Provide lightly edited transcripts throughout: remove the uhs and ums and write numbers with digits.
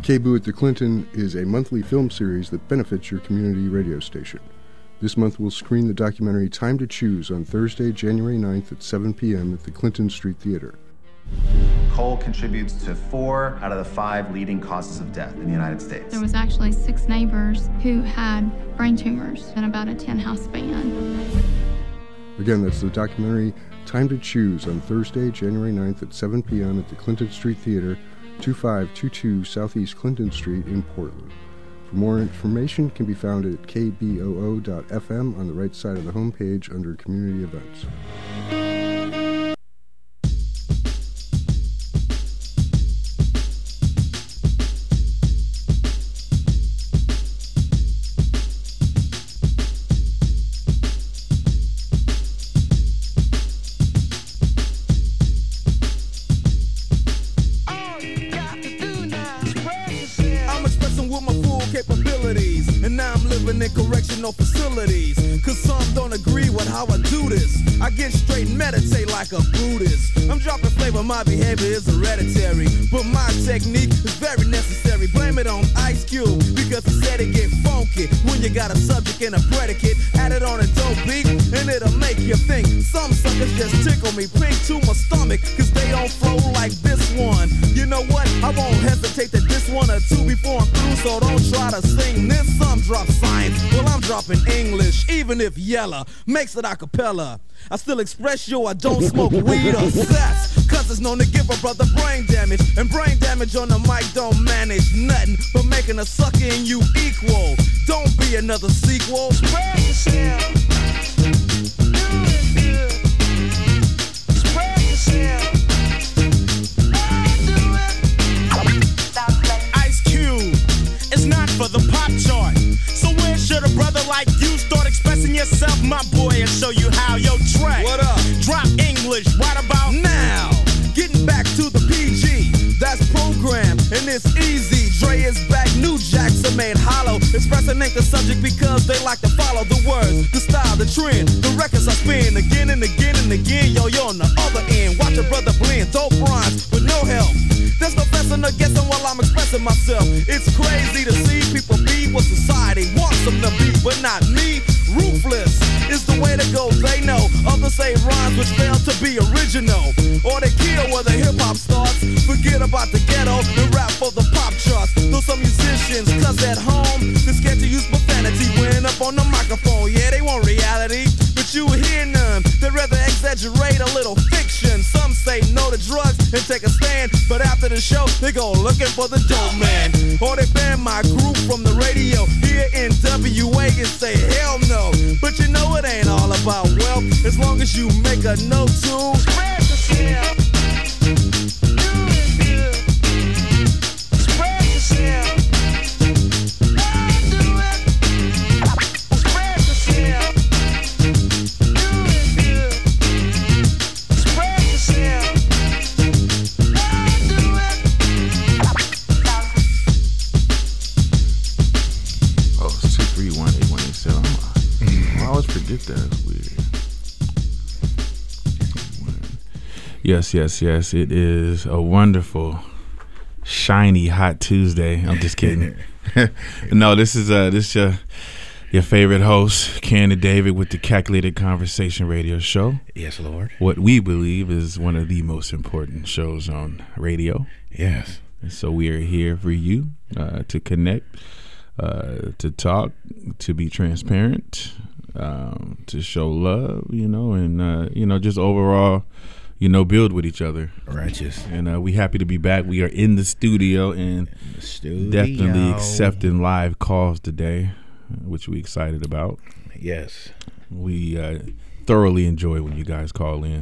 KBOO at the Clinton is a monthly film series that benefits your community radio station. This month we'll screen the documentary Time to Choose on Thursday, January 9th at 7 p.m. at the Clinton Street Theater. Coal contributes to 4 out of the 5 leading causes of death in the United States. There was actually 6 neighbors who had brain tumors in about a 10-house span. Again, that's the documentary Time to Choose on Thursday, January 9th at 7 p.m. at the Clinton Street Theater, 2522 Southeast Clinton Street in Portland. For more information can be found at kboo.fm on the right side of the homepage under Community Events. Facilities, cause some don't agree with how I do this. I get straight and meditate like a Buddhist. I'm dropping flavor, my behavior is hereditary, but my technique is very necessary. Blame it on Ice Cube, because he said it get funky when you got a subject and a predicate. Add it on a dope beat, and it'll make you think. Some suckers just tickle me pink to my stomach, cause they don't flow like this one. You know what? I won't hesitate to diss 1 or 2 before I'm through, so don't try to sing this. Some drop science, well I'm dropping English, even if Yella makes it a cappella. I still express I don't smoke weed or sex, cause it's known to give a brother brain damage, and brain damage on the mic don't manage nothing but making a sucker in you equal. Don't be another sequel. Spread yourself. Do it good. Spread yourself. Do it. Ice Cube, it's not for the pop chart. So where should a brother like you start expressing yourself, my boy, and show you how? Yo, Trey, what up? Drop English right about now. Getting back to the PG, that's program, and it's easy. Dre is back, new jacks are made hollow. Expressing ain't the subject because they like to follow the words, the style, the trend. The records I spin again and again and again. Yo, you're on the other end. Watch a brother blend, dope rhymes with no help. There's no fessing or guessing while I'm expressing myself. It's crazy to see people be what society wants them to be, but not me. Ruthless is the way to go, they know. Others say rhymes which fail to be original, or they kill where the hip-hop starts. Forget about the ghetto and rap for the pop charts. Though some musicians, cause at home they're scared to use profanity when up on the microphone. Yeah, they want reality, but you hear none. They'd rather exaggerate a little fiction. Some say no to drugs and take a stand, but after the show they go looking for the dope man, or they ban my group from the radio here in WA and say hell no. But you know it ain't all about wealth, as long as you make a note to spread yourself. Do it good. Spread yourself. Do it. Spread yourself. Do it good. Spread yourself. Do it. Oh, it's 231-8187. I always forget that. It's weird. Yes. It is a wonderful, shiny, hot Tuesday. I'm just kidding. No, this is your favorite host, Ken and David, with the Calculated Conversation Radio Show. Yes, Lord. What we believe is one of the most important shows on radio. Yes. And so we are here for you to connect, to talk, to be transparent, to show love, and just overall, build with each other. Righteous. And we happy to be back. We are in the studio and definitely accepting live calls today, which we excited about. Yes. We thoroughly enjoy when you guys call in.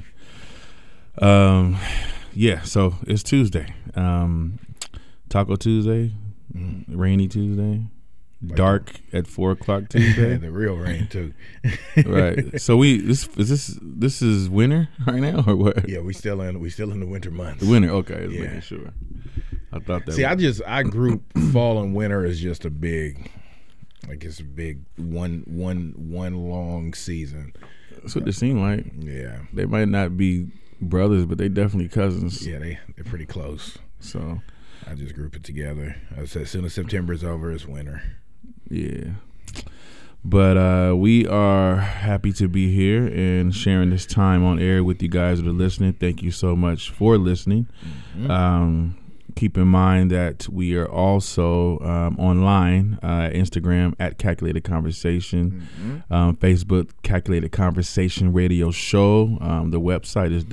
So it's Tuesday. Taco Tuesday, rainy Tuesday. Dark at 4:00 Tuesday. The real rain too. Right. So this is winter right now or what? Yeah, we still in the winter months. The winter, okay, making sure. I thought that. See, I group fall and winter as just a big, it's a big one long season. That's what they seem like. Yeah. They might not be brothers, but they definitely cousins. Yeah, they're pretty close. So I just group it together. I said as soon as September's over, it's winter. Yeah. But we are happy to be here and sharing this time on air with you guys that are listening. Thank you so much for listening. Keep in mind that we are also online, Instagram at Calculated Conversation, Facebook Calculated Conversation Radio Show. The website is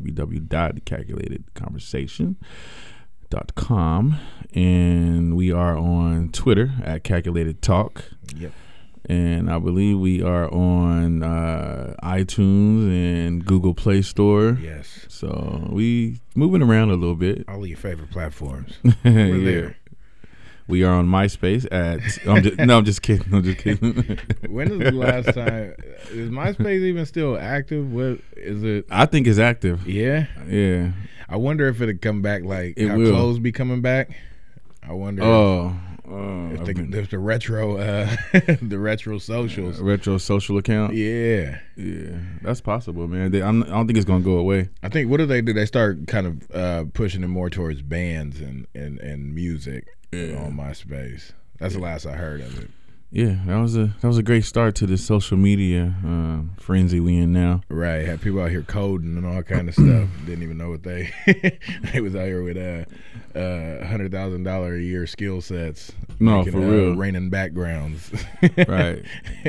www.calculatedconversation.com, and we are on Twitter at Calculated Talk. Yep. And I believe we are on iTunes and Google Play Store. Yes. So we moving around a little bit. All of your favorite platforms. We're there. We are on MySpace at. I'm just kidding. I'm just kidding. When is the last time? Is MySpace even still active? What is it? I think it's active. Yeah. Yeah. I wonder if it'll come back like It how will. clothes be coming back. I wonder. If the retro, the retro socials, retro social account. Yeah, that's possible, man. I don't think it's gonna go away. I think what do? They start kind of pushing it more towards bands and music on MySpace. That's the last I heard of it. Yeah, that was a great start to the social media frenzy we in now. Right, had people out here coding and all kind of stuff. Didn't even know what they was out here with $100,000 a year skill sets. No, making, for real, raining backgrounds. Right.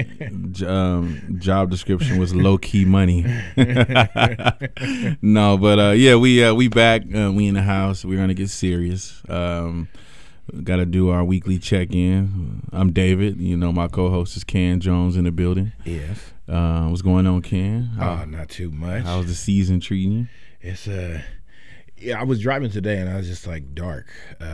Job description was low key money. No, but we back. We in the house. We're gonna get serious. Got to do our weekly check-in. I'm David. You know, my co-host is Ken Jones in the building. Yes. What's going on, Ken? Not too much. How's the season treating you? It's I was driving today and I was just like, dark.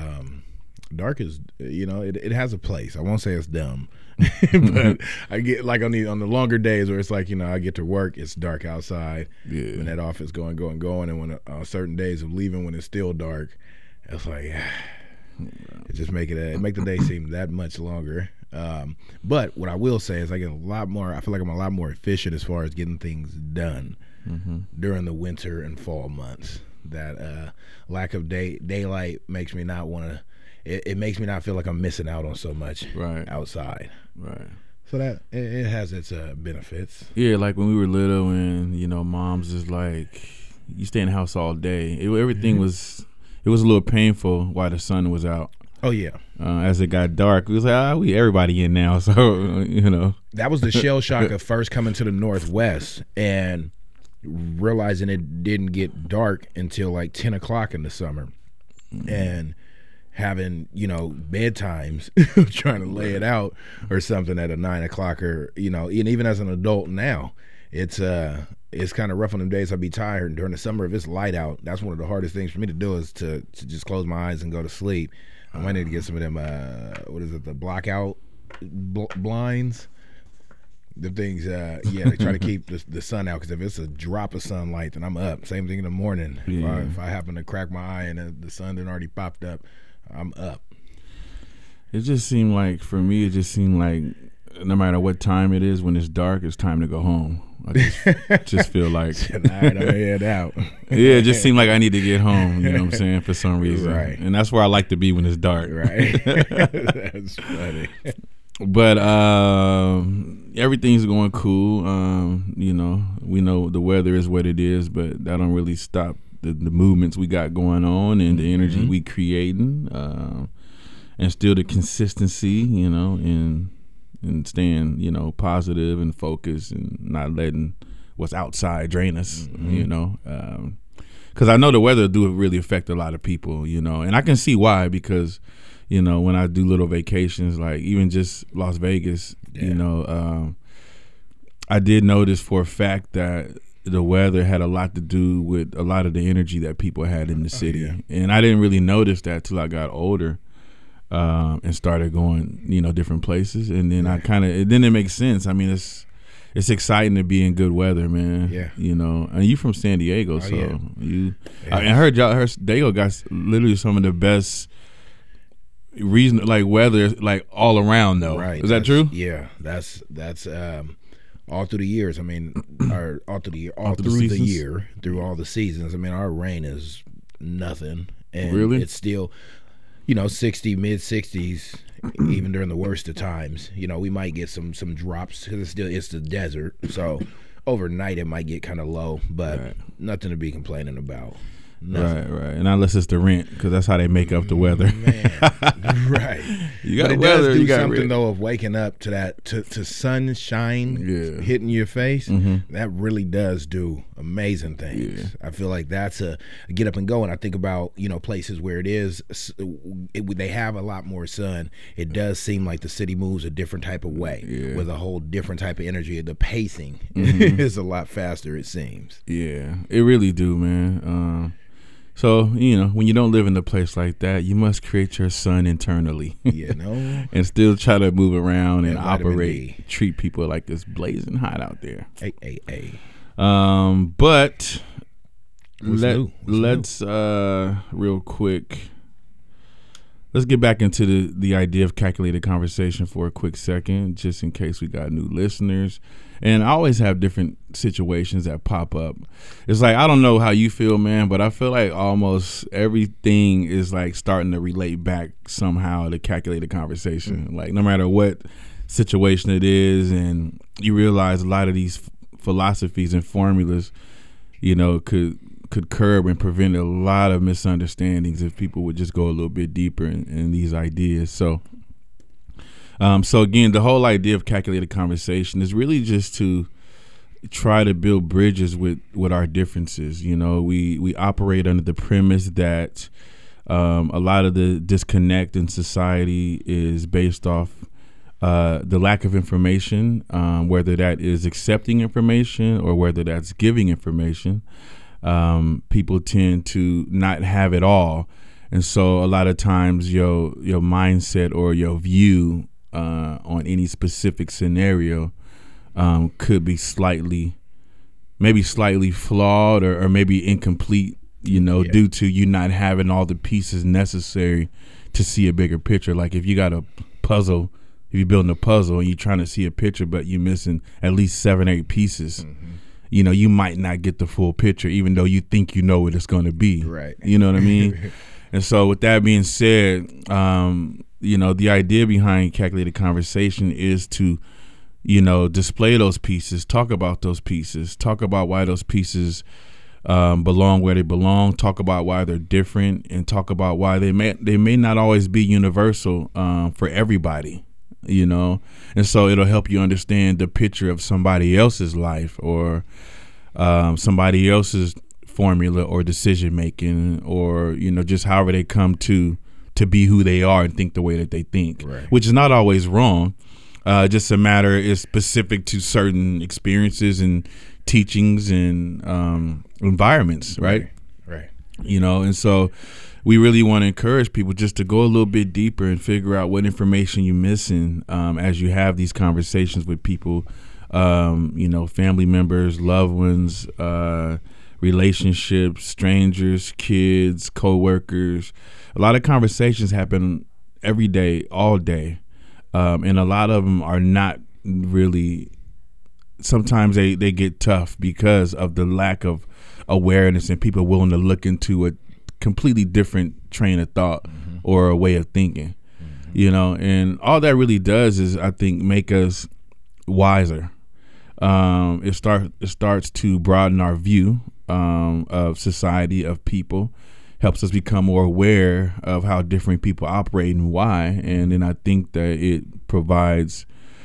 Dark is, it has a place. I won't say it's dumb, but I get like on the longer days where it's like, I get to work, it's dark outside. Yeah. When that office going, and when certain days of leaving when it's still dark, it's like. It just make the day seem that much longer. But what I will say is I feel like I'm a lot more efficient as far as getting things done during the winter and fall months. That lack of daylight makes me not want to. It makes me not feel like I'm missing out on so much outside. Right. So that it has its benefits. Yeah, like when we were little and mom's is like, you stay in the house all day. Everything was. It was a little painful while the sun was out. Oh yeah. As it got dark, it was like, everybody in now. So that was the shell shock of first coming to the Northwest and realizing it didn't get dark until like 10 o'clock in the summer, and having bedtimes, trying to lay it out or something at a 9 o'clock or and even as an adult now, it's kind of rough on them days. I'd be tired. And during the summer, if it's light out, that's one of the hardest things for me to do is to just close my eyes and go to sleep. I might need to get some of them, the blackout blinds. The things, they try to keep the sun out, because if it's a drop of sunlight, then I'm up. Same thing in the morning. Yeah. If I happen to crack my eye and the sun done already popped up, I'm up. It just seemed like, for me, no matter what time it is, when it's dark, it's time to go home. I just feel like tonight I'm head out. Yeah, it just seemed like I need to get home, you know what I'm saying, for some reason. Right. And that's where I like to be when it's dark. Right. That's funny. But everything's going cool. We know the weather is what it is, but that don't really stop the movements we got going on and the energy we creating, and still the consistency, and staying, positive and focused and not letting what's outside drain us, because I know the weather do really affect a lot of people, and I can see why, because, when I do little vacations, like even just Las Vegas, I did notice for a fact that the weather had a lot to do with a lot of the energy that people had in the city. And I didn't really notice that till I got older. And started going, different places, and then then it makes sense. I mean, it's exciting to be in good weather, man. Yeah. And you from San Diego, I heard Diego got literally some of the best weather, like all around though. Right. Is that true? Yeah, that's all through the years. I mean, all through the year, through all the seasons. I mean, our rain is nothing, and really, it's still. 60, mid 60s, even during the worst of times. We might get some drops because it's the desert. So overnight it might get kind of low, but nothing to be complaining about. Nothing. Right. And unless it's the rent, because that's how they make up the weather. Man, right. You got but it weather, does do you got something rent. though of waking up to that to sunshine hitting your face. That really does do amazing things. I feel like that's a get up and go. And I think about places where they have a lot more sun. It does seem like the city moves a different type of way with a whole different type of energy. The pacing is a lot faster, it seems. Yeah, it really do, man. So, when you don't live in a place like that, you must create your sun internally. And still try to move around and operate, treat people like it's blazing hot out there. But let's real quick, let's get back into the idea of calculated conversation for a quick second, just in case we got new listeners. And I always have different situations that pop up. It's like, I don't know how you feel, man, but I feel like almost everything is like starting to relate back somehow to calculated conversation. Like no matter what situation it is, and you realize a lot of these philosophies and formulas, could curb and prevent a lot of misunderstandings if people would just go a little bit deeper in these ideas. So again, the whole idea of calculated conversation is really just to try to build bridges with our differences. We operate under the premise that a lot of the disconnect in society is based off the lack of information, whether that is accepting information or whether that's giving information. People tend to not have it all. And so a lot of times your mindset or your view on any specific scenario could be slightly flawed or maybe incomplete, due to you not having all the pieces necessary to see a bigger picture. Like if you got a puzzle, if you're building a puzzle and you're trying to see a picture, but you're missing at least 7-8 pieces, you might not get the full picture, even though you think you know what it's going to be. Right. You know what I mean? And so with that being said, the idea behind calculated conversation is to, display those pieces, talk about those pieces, talk about why those pieces belong where they belong, talk about why they're different, and talk about why they may not always be universal for everybody, and so it'll help you understand the picture of somebody else's life or somebody else's formula or decision making, or just however they come to be who they are and think the way that they think, which is not always wrong. Just a matter is specific to certain experiences and teachings and environments, right? And so we really want to encourage people just to go a little bit deeper and figure out what information you're missing as you have these conversations with people, family members, loved ones, relationships, strangers, kids, coworkers. A lot of conversations happen every day, all day, and a lot of them are not really. Sometimes they get tough because of the lack of awareness and people willing to look into a completely different train of thought or a way of thinking, and all that really does is, I think, make us wiser. It starts to broaden our view of society, of people, helps us become more aware of how different people operate and why. And then I think that it provides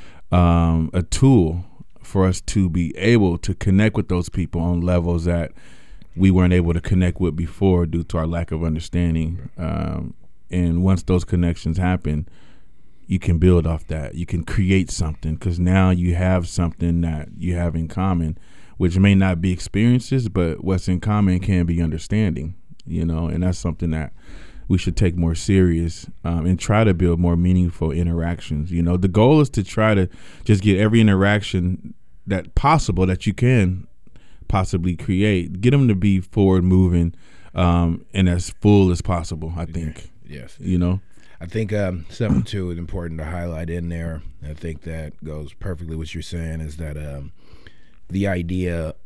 a tool for us to be able to connect with those people on levels that we weren't able to connect with before due to our lack of understanding. And once those connections happen, you can build off that. You can create something because now you have something that you have in common, which may not be experiences, but what's in common can be understanding, and that's something that we should take more serious and try to build more meaningful interactions. The goal is to try to just get every interaction possible that you can possibly create, get them to be forward moving and as full as possible, I think. Yes. I think something too is important to highlight in there. I think that goes perfectly what you're saying is that the idea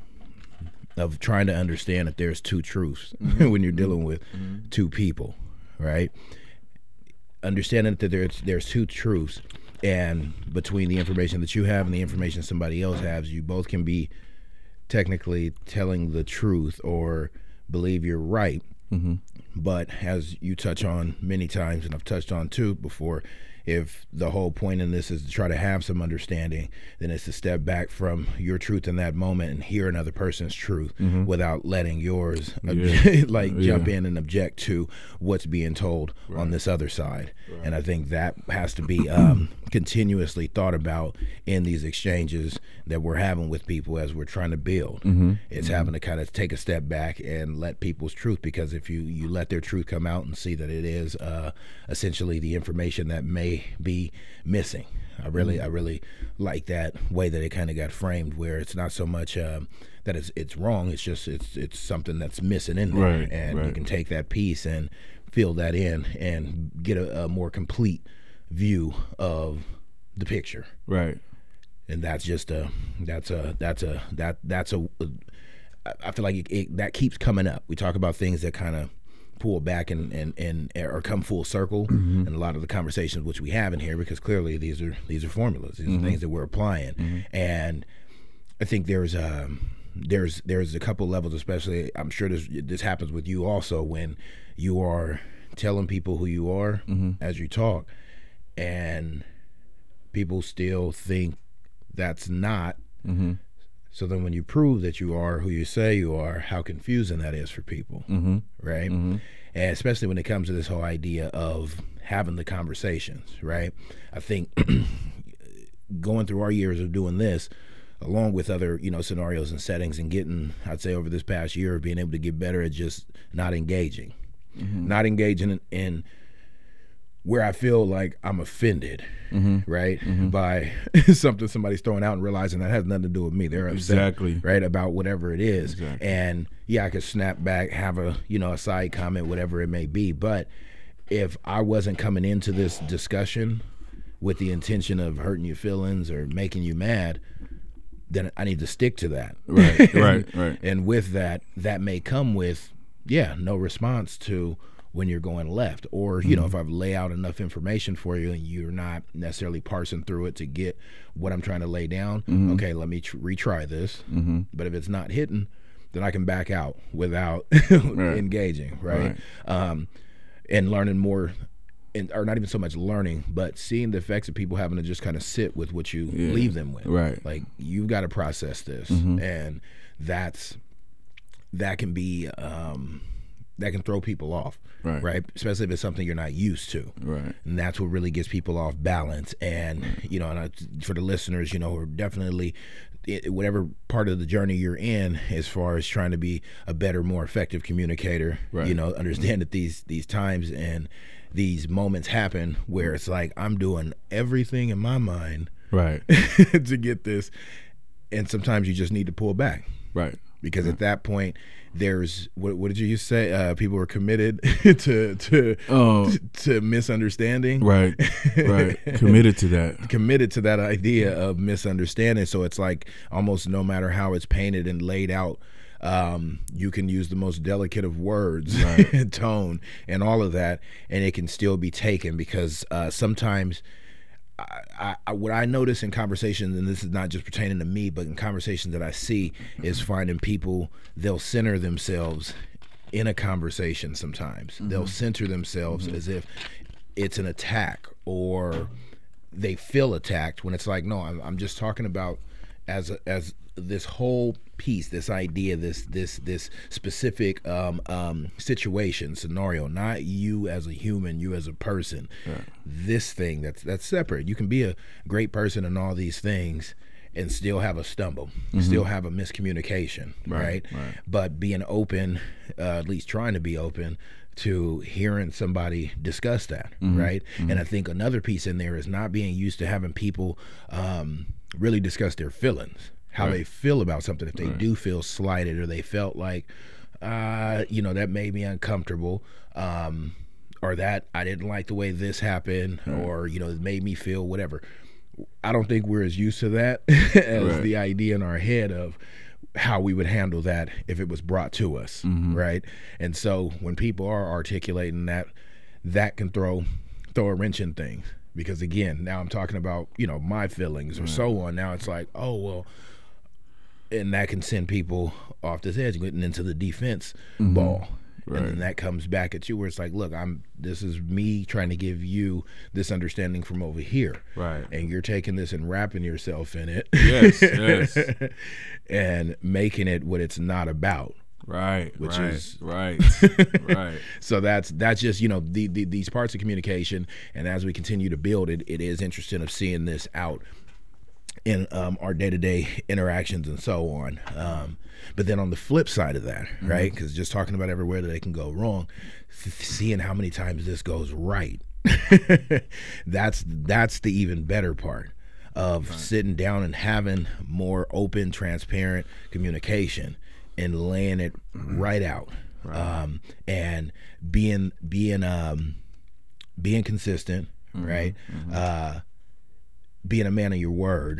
of trying to understand that there's two truths when you're dealing with two people. right? Understanding that there's two truths, and between the information that you have and the information somebody else has, you both can be technically telling the truth or believe you're right. But as you touch on many times, and I've touched on too before, if the whole point in this is to try to have some understanding, then it's to step back from your truth in that moment and hear another person's truth without letting yours jump in and object to what's being told on this other side. And I think that has to be continuously thought about in these exchanges that we're having with people as we're trying to build. It's having to kind of take a step back and let people's truth, because if you let their truth come out and see that it is essentially the information that may be missing. I really like that way that it kind of got framed, where it's not so much that it's wrong, it's just it's something that's missing in there, and you can take that piece and fill that in and get a more complete view of the picture. Right. And that's just I feel like that keeps coming up. We talk about things that kind of pull back and or come full circle in a lot of the conversations which we have in here, because clearly these are formulas, these are things that we're applying. And I think there's a couple levels, especially I'm sure this happens with you also, when you are telling people who you are as you talk, and people still think that's not. So then when you prove that you are who you say you are, how confusing that is for people, right? And especially when it comes to this whole idea of having the conversations, right? I think going through our years of doing this, along with other, scenarios and settings, and getting, I'd say over this past year, being able to get better at just not engaging. Not engaging in where I feel like I'm offended, right, by something somebody's throwing out, and realizing that has nothing to do with me. They're upset, right, about whatever it is. And I could snap back, have a side comment, whatever it may be. But if I wasn't coming into this discussion with the intention of hurting your feelings or making you mad, then I need to stick to that. Right. And with that may come with no response to when you're going left, or if I've laid out enough information for you and you're not necessarily parsing through it to get what I'm trying to lay down, okay, let me retry this. But if it's not hitting, then I can back out without engaging, right? And learning more, or not even so much learning, but seeing the effects of people having to just kind of sit with what you leave them with. Like, you've got to process this, and that can be that can throw people off, right? Especially if it's something you're not used to, and that's what really gets people off balance. And for the listeners, who are definitely whatever part of the journey you're in, as far as trying to be a better, more effective communicator, understand that these times and these moments happen where it's like, I'm doing everything in my mind to get this, and sometimes you just need to pull back, because at that point, there's what did you say? People are committed to misunderstanding. Right. Committed to that idea of misunderstanding. So it's like, almost no matter how it's painted and laid out, you can use the most delicate of words, tone, and all of that, and it can still be taken, because sometimes what I notice in conversations, and this is not just pertaining to me, but in conversations that I see, is finding people, they'll center themselves in a conversation sometimes. They'll center themselves as if it's an attack, or they feel attacked, when it's like, no, I'm just talking about as this whole piece, this idea, this specific situation, scenario, not you as a human, you as a person. This thing that's separate. You can be a great person and all these things and still have a stumble, still have a miscommunication, right? But being open, at least trying to be open to hearing somebody discuss that, right? And I think another piece in there is not being used to having people really discuss their feelings, how they feel about something. If they do feel slighted, or they felt like, that made me uncomfortable, or that I didn't like the way this happened, or, it made me feel whatever. I don't think we're as used to that as the idea in our head of how we would handle that if it was brought to us, right? And so when people are articulating that that can throw a wrench in things, because again, now I'm talking about, you know, my feelings or so on. Now it's like, oh well, and that can send people off this edge, getting into the defense ball. Right. And then that comes back at you where it's like, look, this is me trying to give you this understanding from over here. Right. And you're taking this and wrapping yourself in it. Yes. And making it what it's not about. Right. Which is right. So that's just, you know, these parts of communication, and as we continue to build it, it is interesting of seeing this out in our day-to-day interactions and so on. But then on the flip side of that, right, because just talking about everywhere that they can go wrong, seeing how many times this goes right, that's the even better part of sitting down and having more open, transparent communication and laying it right out, and being consistent, right? Being a man of your word,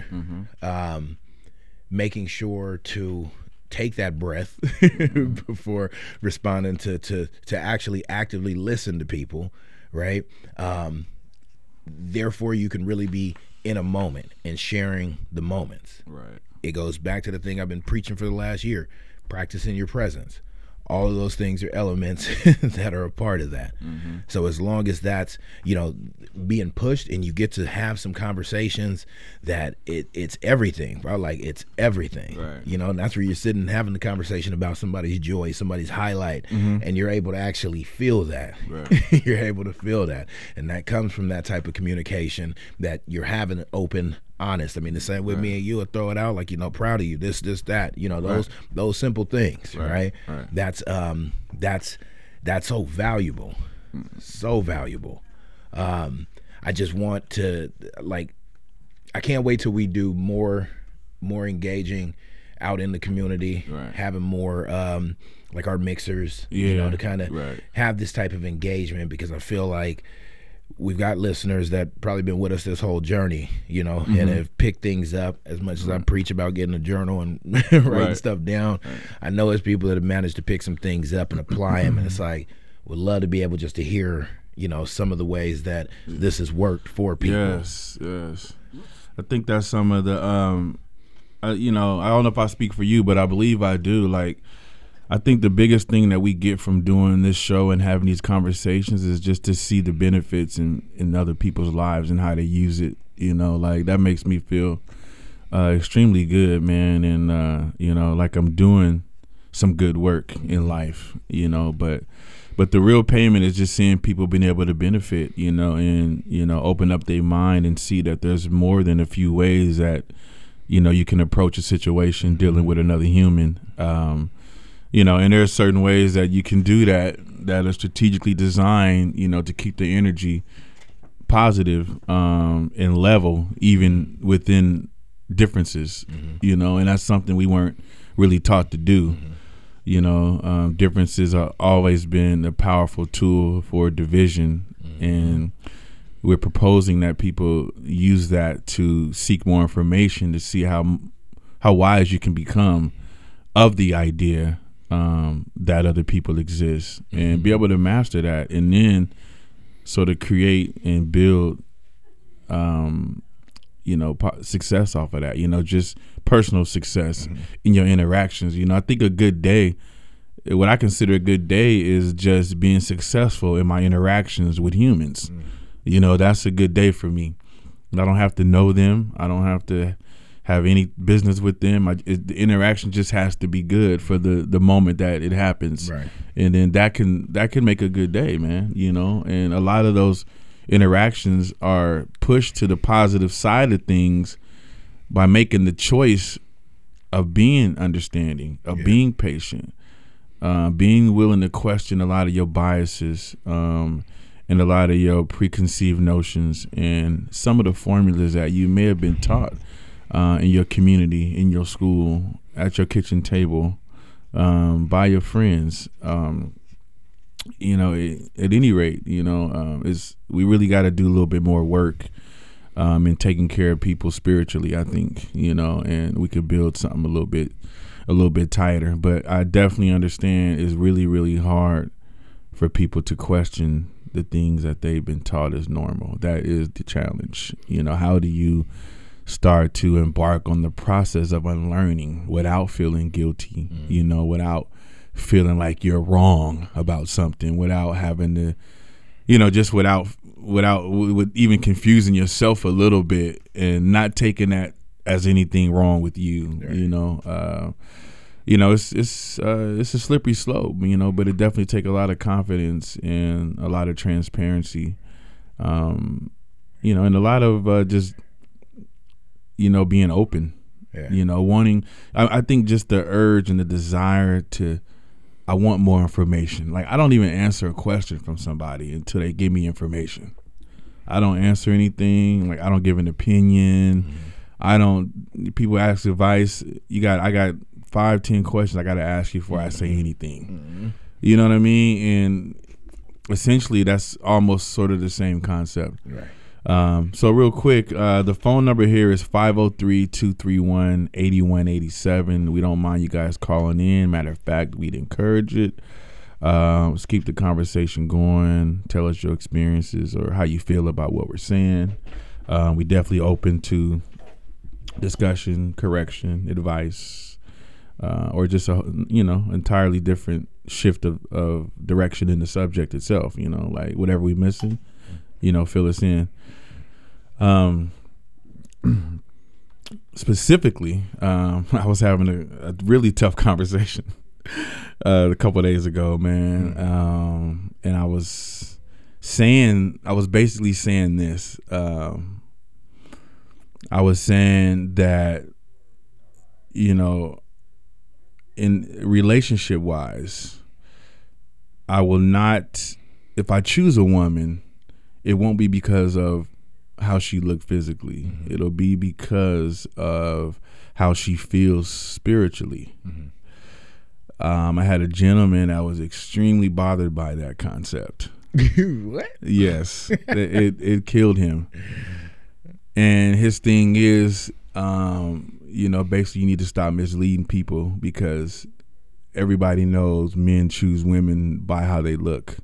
making sure to take that breath before responding to actually actively listen to people, right? Therefore, you can really be in a moment and sharing the moments. Right. It goes back to the thing I've been preaching for the last year: practicing your presence. All of those things are elements that are a part of that. So as long as that's, you know, being pushed and you get to have some conversations that it's everything, bro. Like, it's everything, right. You know, and that's where you're sitting and having the conversation about somebody's joy, somebody's highlight, and you're able to actually feel that. Right. You're able to feel that. And that comes from that type of communication that you're having open, honest. I mean, the same with me and you would throw it out like, you know, proud of you, this, that, you know, those simple things, right? That's so valuable. So valuable. I just want to, like, I can't wait till we do more engaging out in the community, having more like our mixers, you know, to kind of have this type of engagement, because I feel like we've got listeners that probably been with us this whole journey, you know, and have picked things up. As much as I preach about getting a journal and writing stuff down, I know there's people that have managed to pick some things up and apply them, and it's like, would love to be able just to hear, you know, some of the ways that this has worked for people. Yes. I think that's some of the, you know, I don't know if I speak for you, but I believe I do. Like, I think the biggest thing that we get from doing this show and having these conversations is just to see the benefits in other people's lives and how they use it. You know, like, that makes me feel extremely good, man. And, you know, like I'm doing some good work in life, you know, but the real payment is just seeing people being able to benefit, you know, and, you know, open up their mind and see that there's more than a few ways that, you know, you can approach a situation dealing with another human. You know, and there are certain ways that you can do that are strategically designed, you know, to keep the energy positive and level, even within differences, you know, and that's something we weren't really taught to do. You know, differences have always been a powerful tool for division, and we're proposing that people use that to seek more information, to see how wise you can become of the idea that other people exist, and be able to master that, and then sort of create and build you know, success off of that, you know, just personal success in your interactions. You know, I think a good day, what I consider a good day, is just being successful in my interactions with humans. You know, that's a good day for me. I don't have to know them. I don't have to have any business with them. The interaction just has to be good for the moment that it happens. Right. And then that can make a good day, man, you know. And a lot of those interactions are pushed to the positive side of things by making the choice of being understanding, of being patient, being willing to question a lot of your biases, and a lot of your preconceived notions and some of the formulas that you may have been taught in your community, in your school, at your kitchen table, by your friends. You know, at any rate, you know, we really got to do a little bit more work in taking care of people spiritually, I think, you know, and we could build something a little bit tighter. But I definitely understand it's really, really hard for people to question the things that they've been taught is normal. That is the challenge. You know, how do you start to embark on the process of unlearning without feeling guilty, you know, without feeling like you're wrong about something, without having to, you know, just without even confusing yourself a little bit and not taking that as anything wrong with you, right. You know, it's a slippery slope, you know, but it definitely takes a lot of confidence and a lot of transparency, you know, and a lot of just, you know, being open, you know, wanting, I think just the urge and the desire to, I want more information. Like, I don't even answer a question from somebody until they give me information. I don't answer anything. Like, I don't give an opinion. I don't, people ask advice. I got 5-10 questions I got to ask you before I say anything. You know what I mean? And essentially that's almost sort of the same concept. Right. So real quick, the phone number here is 503-231-8187. We don't mind you guys calling in. Matter of fact, we'd encourage it. Let's keep the conversation going. Tell us your experiences or how you feel about what we're saying. We definitely open to discussion, correction, advice, or just a, you know, entirely different shift of direction in the subject itself. You know, like whatever we missing, you know, fill us in. Specifically, I was having a really tough conversation a couple of days ago, man. And I was basically saying this. I was saying that, you know, in relationship wise, I will not, if I choose a woman, it won't be because of how she looked physically. It'll be because of how she feels spiritually. I had a gentleman that was extremely bothered by that concept. What? Yes, it killed him. And his thing is, you know, basically you need to stop misleading people because everybody knows men choose women by how they look.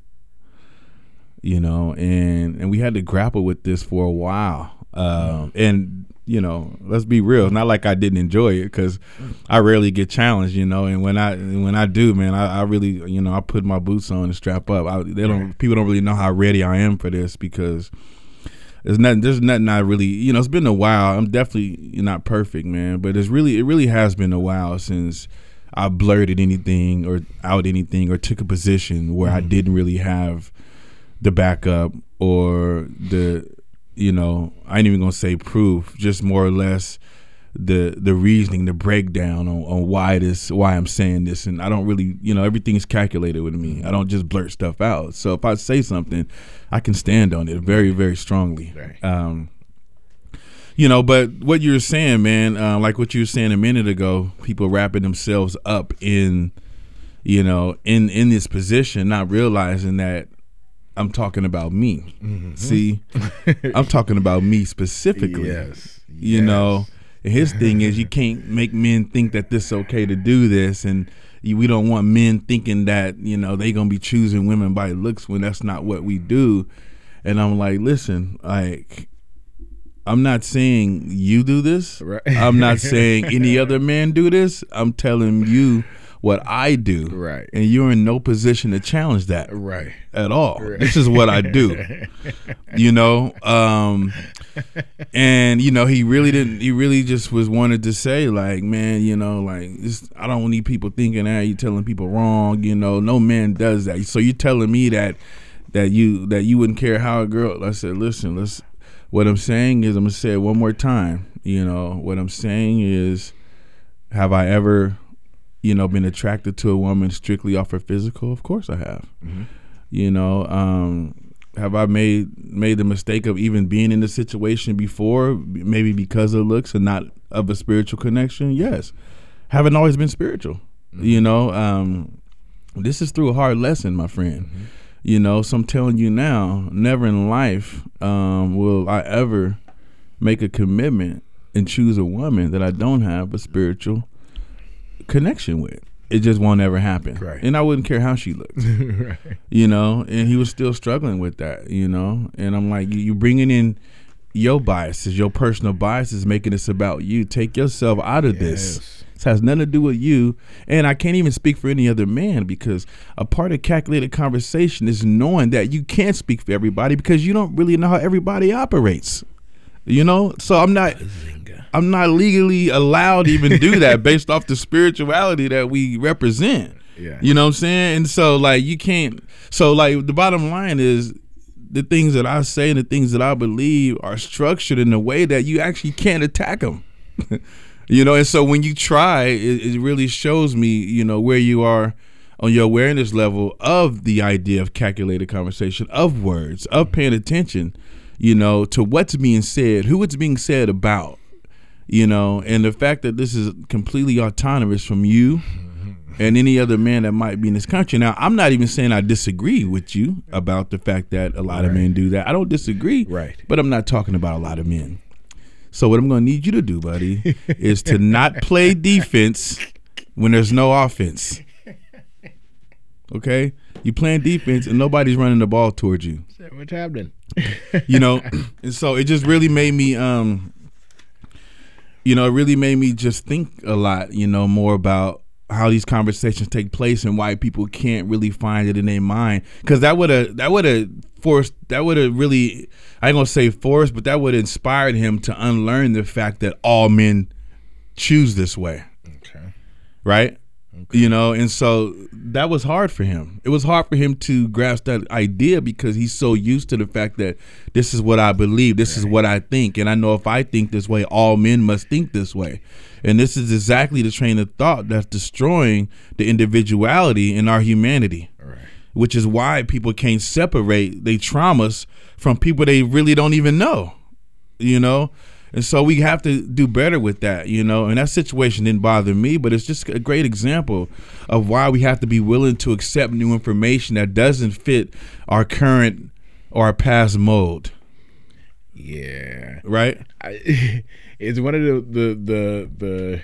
You know, and we had to grapple with this for a while. And, you know, let's be real. It's not like I didn't enjoy it because I rarely get challenged, you know. And when I do, man, I really, you know, I put my boots on and strap up. People don't really know how ready I am for this because there's nothing I really, you know, it's been a while. I'm definitely not perfect, man, but it really has been a while since I blurted anything or took a position where I didn't really have the backup or the, you know, I ain't even gonna say proof, just more or less the reasoning, the breakdown on why I'm saying this. And I don't really, you know, everything's calculated with me. I don't just blurt stuff out. So if I say something, I can stand on it very, very strongly. Right. You know, but what you're saying, man, like what you were saying a minute ago, people wrapping themselves up in, you know, in this position, not realizing that I'm talking about me. See, I'm talking about me specifically. Yes. You know, and his thing is you can't make men think that this is okay to do this. And we don't want men thinking that, you know, they going to be choosing women by looks when that's not what we do. And I'm like, listen, like, I'm not saying you do this. Right. I'm not saying any other man do this. I'm telling you what I do, right? And you're in no position to challenge that, right? At all. Right. This is what I do, you know. And you know, he really just wanted to say, like, man, you know, like, I don't need people thinking that you telling people wrong, you know. No man does that. So you're telling me that you wouldn't care how a girl. I said, listen, what I'm saying is, I'm gonna say it one more time. You know, what I'm saying is, have I ever, you know, been attracted to a woman strictly off her physical? Of course I have. You know, have I made the mistake of even being in the situation before, maybe because of looks and not of a spiritual connection? Yes. Haven't always been spiritual. You know, this is through a hard lesson, my friend. You know, so I'm telling you now, never in life will I ever make a commitment and choose a woman that I don't have a spiritual connection with. it just won't ever happen. Right. And I wouldn't care how she looked, Right. you know, and he was still struggling with that, you know, and I'm like, you bringing in your biases, your personal biases, making this about you. Take yourself out of this. Yes. This has nothing to do with you. And I can't even speak for any other man, because a part of calculated conversation is knowing that you can't speak for everybody because you don't really know how everybody operates, you know. So I'm not legally allowed to even do that based off the spirituality that we represent. Yeah. You know what I'm saying? And so like you can't, so like the bottom line is the things that I say and the things that I believe are structured in a way that you actually can't attack them. You know, and so when you try, it really shows me, you know, where you are on your awareness level of the idea of calculated conversation, of words, of paying attention, you know, to what's being said, who it's being said about. You know, and the fact that this is completely autonomous from you and any other man that might be in this country. Now, I'm not even saying I disagree with you about the fact that a lot of men do that. I don't disagree, Right. but I'm not talking about a lot of men. So what I'm going to need you to do, buddy, is to not play defense when there's no offense. Okay? You playing defense and nobody's running the ball towards you. What's happening? You know, and so it just really made me you know, it really made me just think a lot, you know, more about how these conversations take place and why people can't really find it in their mind. Because that would have really, I ain't gonna say forced, but that would have inspired him to unlearn the fact that all men choose this way. Okay. Right? Okay. You know, and so that was hard for him. It was hard for him to grasp that idea because he's so used to the fact that this is what I believe, this is what I think, and I know if I think this way, all men must think this way. And this is exactly the train of thought that's destroying the individuality in our humanity, which is why people can't separate their traumas from people they really don't even know, you know? And so we have to do better with that, you know, and that situation didn't bother me, but it's just a great example of why we have to be willing to accept new information that doesn't fit our current or our past mold. Yeah. Right? It's one of the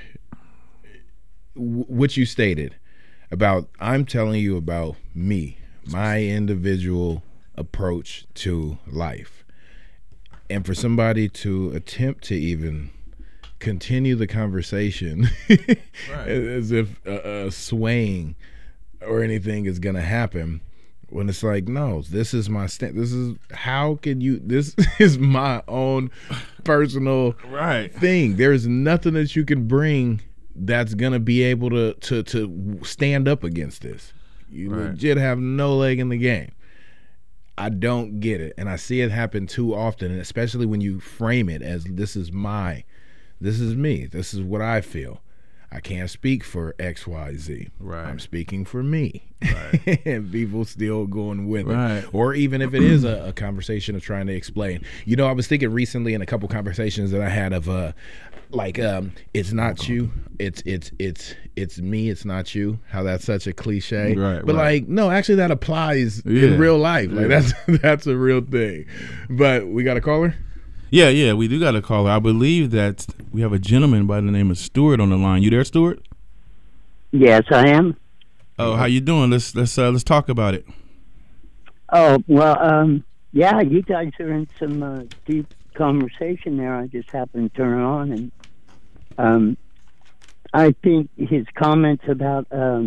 what you stated about, I'm telling you about me, my individual approach to life. And for somebody to attempt to even continue the conversation as if swaying or anything is going to happen, when it's like, no, this is my stand. This is, how can you, this is my own personal thing. There's nothing that you can bring that's going to be able to stand up against this. You legit have no leg in the game. I don't get it, and I see it happen too often, and especially when you frame it as this is me, this is what I feel. I can't speak for XYZ. Right. I'm speaking for me. Right. And people still going with it. Or even if it is a conversation of trying to explain. You know, I was thinking recently in a couple conversations that I had of it's not you, it's me, it's not you. How that's such a cliche. But like, no, actually that applies in real life. Like that's a real thing. But we got a caller? Yeah, we do got a caller. I believe that we have a gentleman by the name of Stuart on the line. You there, Stuart? Yes, I am. Oh, how you doing? Let's talk about it. Oh, well, yeah, you guys are in some deep conversation there. I just happened to turn it on, and I think his comments about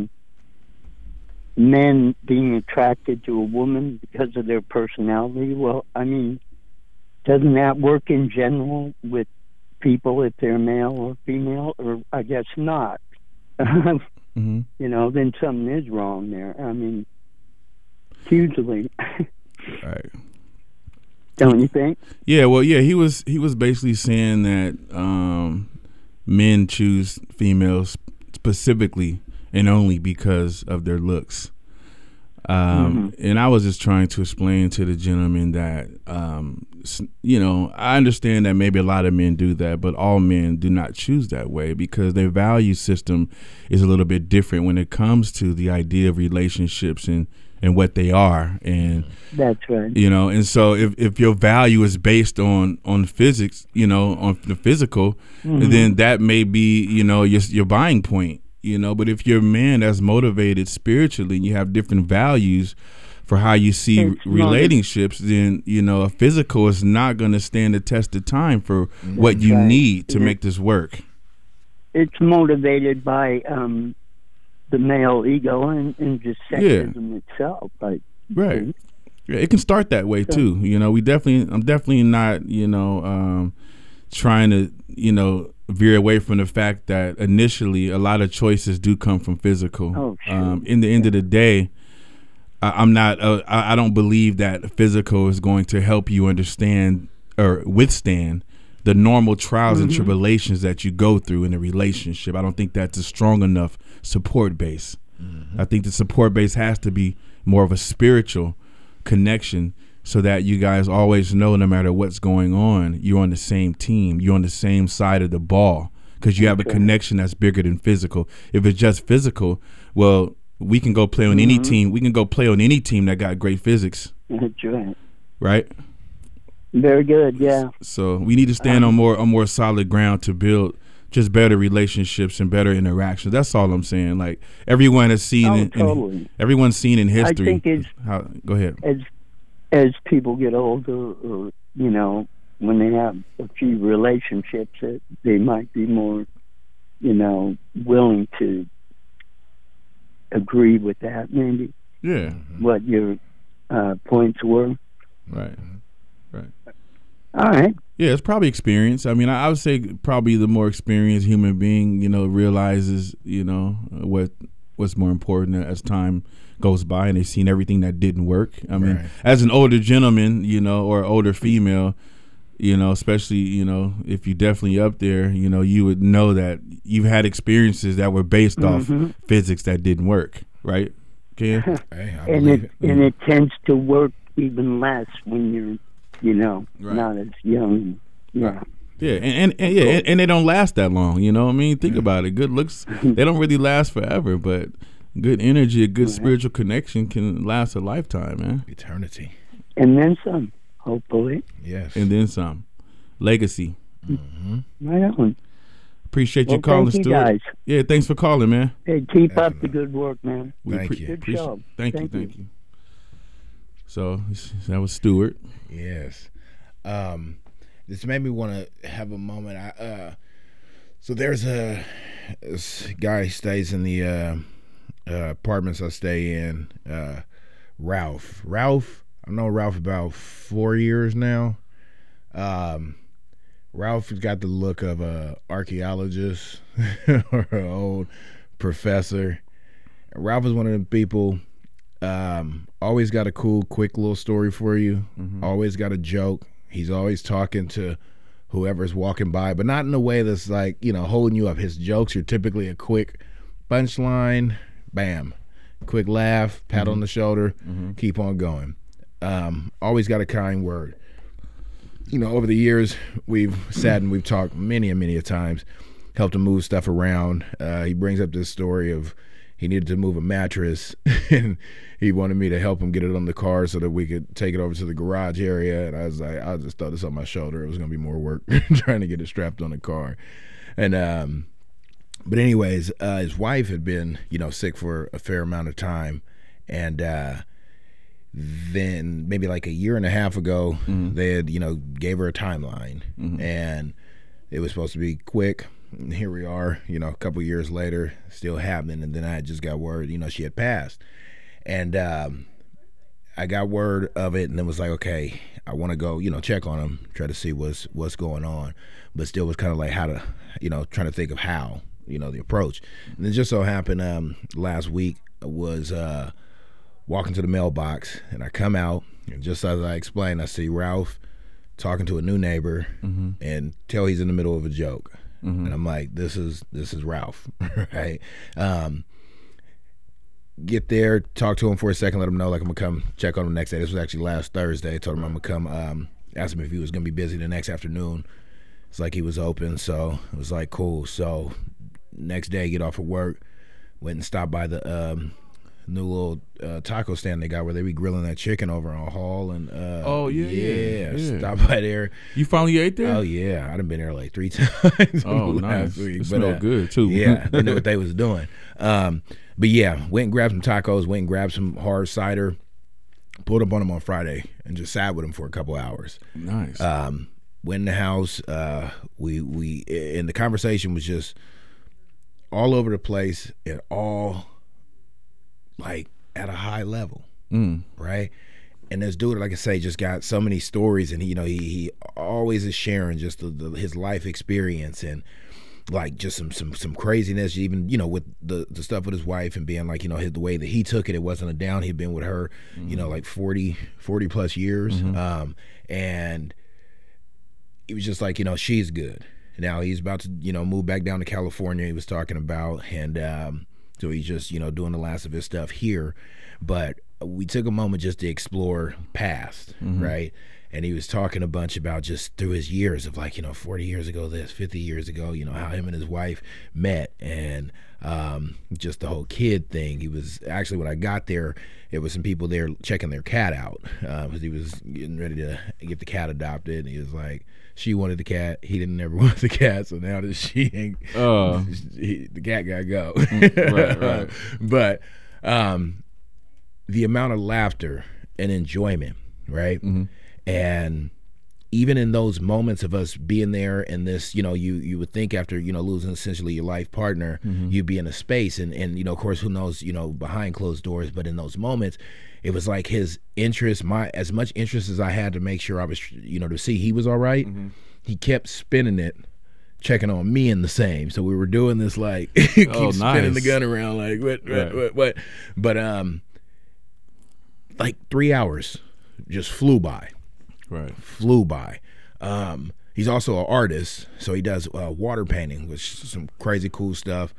men being attracted to a woman because of their personality, well, I mean, doesn't that work in general with people if they're male or female? Or I guess not. You know, then something is wrong there. I mean, hugely. Right. Don't you think? Yeah, well, yeah, he was basically saying that men choose females specifically and only because of their looks. And I was just trying to explain to the gentleman that, you know, I understand that maybe a lot of men do that, but all men do not choose that way because their value system is a little bit different when it comes to the idea of relationships and what they are. And that's right. You know, and so if your value is based on physics, you know, on the physical, then that may be, you know, your buying point. you know. But if you're a man that's motivated spiritually and you have different values for how you see relationships, then, you know, a physical is not going to stand the test of time for what you need to make this work. It's motivated by the male ego and just sexism itself. Right. Yeah, it can start that way too. You know, I'm definitely not, you know, trying to, you know, veer away from the fact that initially a lot of choices do come from physical. Oh, sure. In the end of the day, I don't believe that physical is going to help you understand or withstand the normal trials and tribulations that you go through in a relationship. I don't think that's a strong enough support base. I think the support base has to be more of a spiritual connection, so that you guys always know, no matter what's going on, you're on the same team, you're on the same side of the ball, because you have a connection that's bigger than physical. If it's just physical, well, we can go play on any team. We can go play on any team that got great physics. That's right. Right? Very good, yeah. So we need to stand on more solid ground to build just better relationships and better interactions. That's all I'm saying. Like, everyone has seen everyone's seen in history. I think go ahead. As people get older, or, you know, when they have a few relationships, that they might be more, you know, willing to agree with that, maybe. Yeah. What your points were. Right. All right. Yeah, it's probably experience. I mean, I would say probably the more experienced human being, you know, realizes, you know, what's more important as time goes by, and they've seen everything that didn't work. I mean, as an older gentleman, you know, or older female, you know, especially, you know, if you're definitely up there, you know, you would know that you've had experiences that were based off physics that didn't work, right, Ken? And it tends to work even less when you're, you know, not as young. Yeah. Yeah, and they don't last that long. You know what I mean? Think about it. Good looks, they don't really last forever, but good energy, a good spiritual connection can last a lifetime, man. Eternity. And then some, hopefully. Yes. And then some. Legacy. Right on. Appreciate you calling, thank Stuart. You guys. Yeah, thanks for calling, man. Hey, keep up the good work, man. Thank you. Good job. Thank you. So that was Stuart. Yes. This made me want to have a moment. So there's this guy stays in the apartments I stay in. Ralph. I know Ralph about 4 years now. Ralph's got the look of a archaeologist or an old professor. Ralph is one of the people. Always got a cool, quick little story for you. Always got a joke. He's always talking to whoever's walking by, but not in a way that's like, you know, holding you up. His jokes are typically a quick punchline, bam, quick laugh, pat on the shoulder, keep on going. Always got a kind word. You know, over the years, we've sat and we've talked many a times, helped him move stuff around. He brings up this story of he needed to move a mattress and he wanted me to help him get it on the car so that we could take it over to the garage area. And I was like, I'll just throw this on my shoulder. It was going to be more work trying to get it strapped on the car. And, but anyways, his wife had been, you know, sick for a fair amount of time. And, then maybe like a year and a half ago, they had, you know, gave her a timeline and it was supposed to be quick. And here we are, you know, a couple years later, still happening. And then I just got word, you know, she had passed. And I got word of it and then was like, okay, I want to go, you know, check on him, try to see what's going on. But still was kind of like how to, you know, trying to think of how, you know, the approach. And it just so happened last week was walking to the mailbox and I come out and just as I explained, I see Ralph talking to a new neighbor and tell he's in the middle of a joke. And I'm like, this is Ralph, right? Get there, talk to him for a second, let him know like I'm gonna come check on him next day. This was actually last Thursday. I told him I'm gonna come, asked him if he was gonna be busy the next afternoon. It's like he was open, so it was like cool. So next day, get off of work, went and stopped by the new little taco stand they got where they be grilling that chicken over on Hall and stop by there. You finally ate there? Oh yeah, I done been there like 3 times. Oh nice, week. It smelled good too. Yeah, they knew what they was doing. But yeah, went and grabbed some tacos, went and grabbed some hard cider, pulled up on them on Friday, and just sat with them for a couple hours. Nice. Went in the house. We and the conversation was just all over the place and all like at a high level, right? And this dude, like I say, just got so many stories, and he always is sharing just his life experience and like just some craziness, even with the stuff with his wife and being like the way that he took it. It wasn't a down. He'd been with her, like 40 plus years, and he was just like she's good. Now he's about to move back down to California. He was talking about, and so he's just doing the last of his stuff here. But we took a moment just to explore past, right? And he was talking a bunch about just through his years of like 40 years ago this, 50 years ago, how him and his wife met, and just the whole kid thing. He was actually, when I got there, it was some people there checking their cat out because he was getting ready to get the cat adopted. And he was like, she wanted the cat, he didn't ever want the cat, so now that she ain't, the cat gotta go. Right. But the amount of laughter and enjoyment, right? And even in those moments of us being there, and this, you would think after losing essentially your life partner, you'd be in a space, and of course, who knows, behind closed doors. But in those moments, it was like his interest, as much interest as I had to make sure I was, to see he was all right. He kept spinning it, checking on me in the same. So we were doing this like keep spinning the gun around like what. But like 3 hours just flew by. Right. Flew by. He's also an artist, so he does water painting, which is some crazy cool stuff.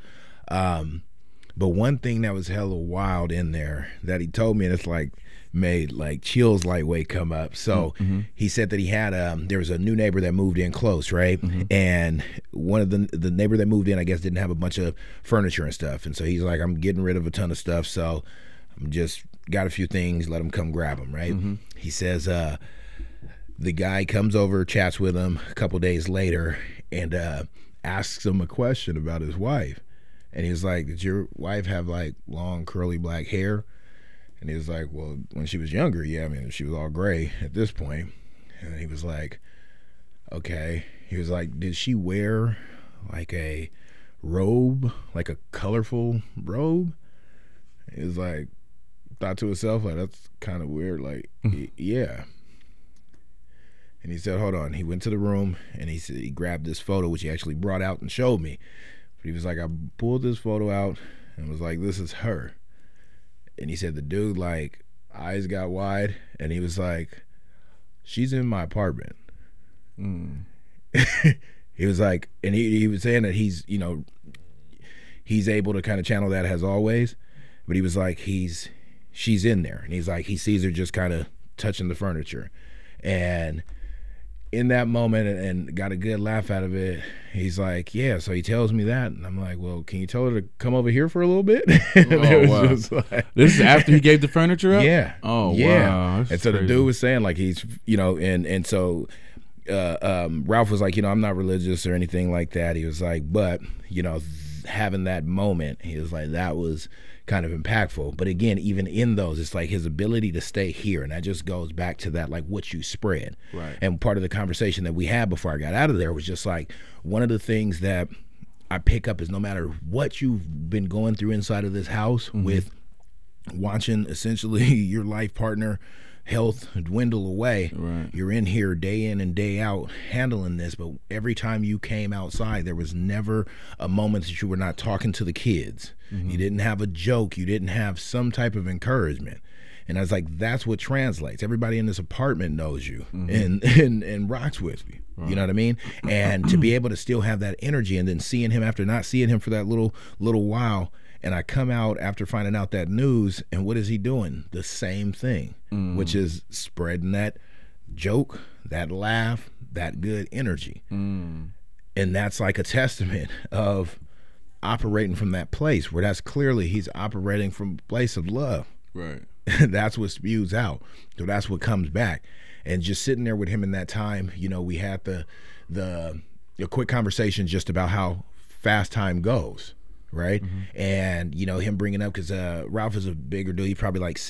But one thing that was hella wild in there that he told me, and it's like made like chills lightweight come up. So he said that he had there was a new neighbor that moved in close, right? And one of the neighbor that moved in, I guess, didn't have a bunch of furniture and stuff, and so he's like, I'm getting rid of a ton of stuff, so I'm just got a few things, let him come grab them, right? He says the guy comes over, chats with him a couple days later, and asks him a question about his wife. And he was like, did your wife have like long curly black hair? And he was like, well, when she was younger, yeah, I mean, she was all gray at this point. And he was like, okay. He was like, did she wear like a robe, like a colorful robe? He was like, thought to himself, like, that's kind of weird. Like, yeah. And he said, hold on. He went to the room, and he said he grabbed this photo, which he actually brought out and showed me. But he was like, I pulled this photo out and was like, this is her. And he said the dude, like, eyes got wide, and he was like, she's in my apartment. He was like, and he was saying that he's, he's able to kind of channel that as always, but he was like, she's in there. And he's like, he sees her just kind of touching the furniture. And in that moment, and got a good laugh out of it, he's like, yeah, so he tells me that, and I'm like, well, can you tell her to come over here for a little bit? Oh, wow. This is after he gave the furniture up? Yeah. Oh, yeah. Wow. And so the dude was saying, like, he's, and so Ralph was like, I'm not religious or anything like that. He was like, but, having that moment, he was like, that was kind of impactful. But again, even in those, it's like his ability to stay here, and that just goes back to that, like, what you spread. Right. And part of the conversation that we had before I got out of there was just like, one of the things that I pick up is no matter what you've been going through inside of this house with watching essentially your life partner health dwindle away, right, you're in here day in and day out handling this, but every time you came outside, there was never a moment that you were not talking to the kids. You didn't have a joke, you didn't have some type of encouragement. And I was like, that's what translates. Everybody in this apartment knows you and rocks with you. Right. You know what I mean? And to be able to still have that energy, and then seeing him after not seeing him for that little while, and I come out after finding out that news, and what is he doing? The same thing, which is spreading that joke, that laugh, that good energy. And that's like a testament of operating from that place where that's clearly he's operating from a place of love. Right. That's what spews out. So that's what comes back. And just sitting there with him in that time, you know, we had a quick conversation just about how fast time goes, right? Mm-hmm. And, you know, him bringing up, because Ralph is a bigger dude. He's probably like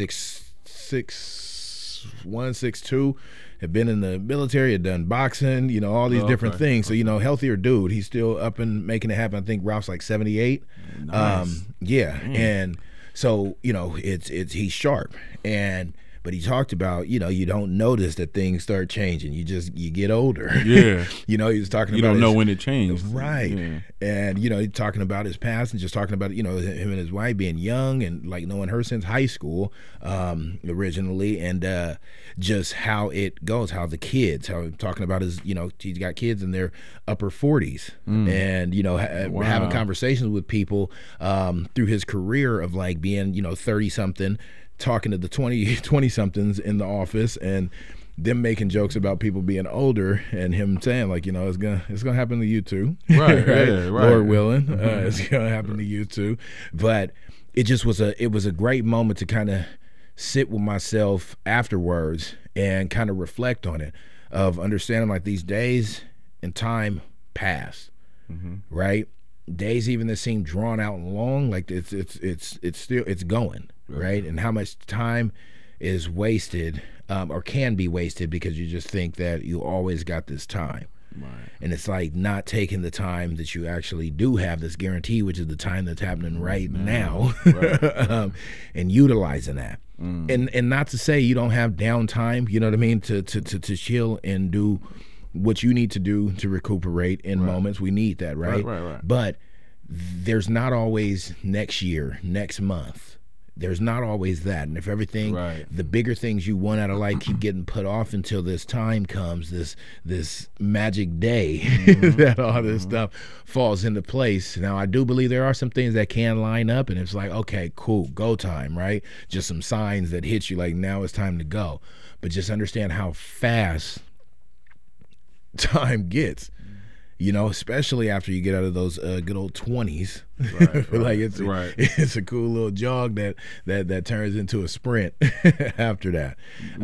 6'1", 6'2", had been in the military, had done boxing, you know, all these different things. So, you know, healthier dude. He's still up and making it happen. I think Ralph's like 78. Nice. Yeah. And so, you know, it's he's sharp. But he talked about, you know, you don't notice that things start changing. You get older. Yeah. You know, he was talking you about don't know when it changed. Right. Yeah. And, you know, he's talking about his past and just talking about, you know, him and his wife being young and like knowing her since high school originally, and just how it goes, how talking about his, you know, he's got kids in their upper 40s and, you know, having conversations with people through his career of like being, you know, 30-something, talking to the 20-somethings in the office and them making jokes about people being older and him saying like, you know, it's gonna happen to you too. Right. Right? Yeah, right. Lord willing, it's gonna happen to you too. But it just was a great moment to kind of sit with myself afterwards and kind of reflect on it, of understanding like these days and time pass, right? Days even that seem drawn out and long, like it's still going. Right. And how much time is wasted or can be wasted because you just think that you always got this time. Right. And it's like not taking the time that you actually do have this guarantee, which is the time that's happening right now. Right. And utilizing that. And not to say you don't have downtime, you know what I mean, to chill and do what you need to do to recuperate in moments. We need that, right? Right. But there's not always next year, next month. There's not always that. And if everything, the bigger things you want out of life keep getting put off until this time comes, this magic day that all this stuff falls into place. Now, I do believe there are some things that can line up, and it's like, okay, cool, go time, right? Just some signs that hit you like, now it's time to go. But just understand how fast time gets. You know, especially after you get out of those good old 20s, like it's a cool little jog that turns into a sprint after that.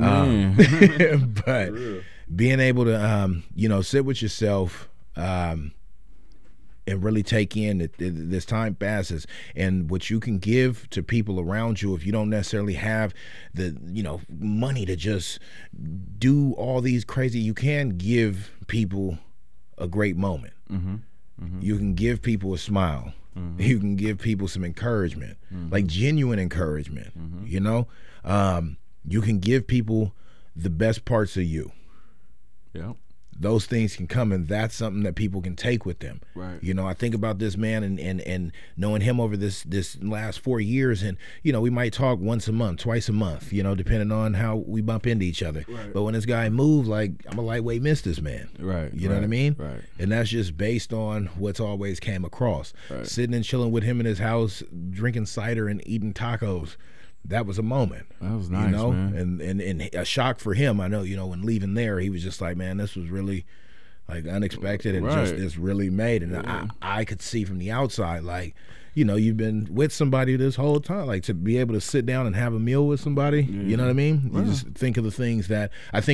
But being able to, you know, sit with yourself and really take in that this time passes, and what you can give to people around you if you don't necessarily have the, you know, money to just do all these crazy. You can give people a great moment. You can give people a smile. You can give people some encouragement, like genuine encouragement. You know, you can give people the best parts of you. Yeah. Those things can come, and that's something that people can take with them. Right. You know, I think about this man and knowing him over this last 4 years, and, you know, we might talk once a month, twice a month, you know, depending on how we bump into each other. Right. But when this guy moved, like, I'm a lightweight miss this man. Right. You know what I mean? Right. And that's just based on what's always came across. Right. Sitting and chilling with him in his house, drinking cider and eating tacos. That was a moment. That was nice, you know? Man. And a shock for him. I know, you know, when leaving there, he was just like, man, this was really like unexpected and just it's really made. And I could see from the outside, like, you know, you've been with somebody this whole time, like to be able to sit down and have a meal with somebody, you know what I mean? You just think of the things that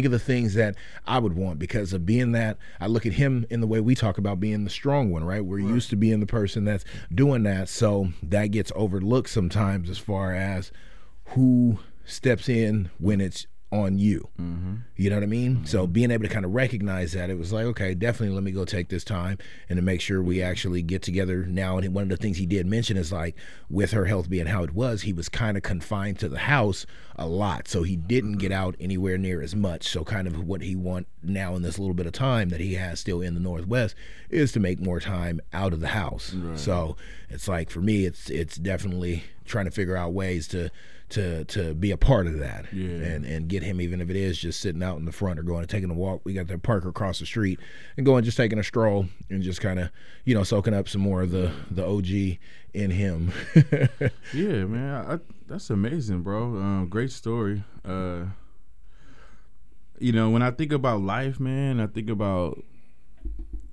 I would want, because of being that, I look at him in the way we talk about being the strong one, right? We're used to being the person that's doing that. So that gets overlooked sometimes as far as who steps in when it's on you. You know what I mean? So being able to kind of recognize that, it was like, okay, definitely let me go take this time and to make sure we actually get together now. And one of the things he did mention is, like, with her health being how it was, he was kind of confined to the house a lot, so he didn't get out anywhere near as much. So kind of what he want now in this little bit of time that he has still in the Northwest is to make more time out of the house. So it's like, for me, it's definitely trying to figure out ways to be a part of that, and get him, even if it is just sitting out in the front or going and taking a walk. We got the park across the street, and going just taking a stroll and just kind of, you know, soaking up some more of the OG in him. Yeah, man, that's amazing, bro. Great story. You know, when I think about life, man, I think about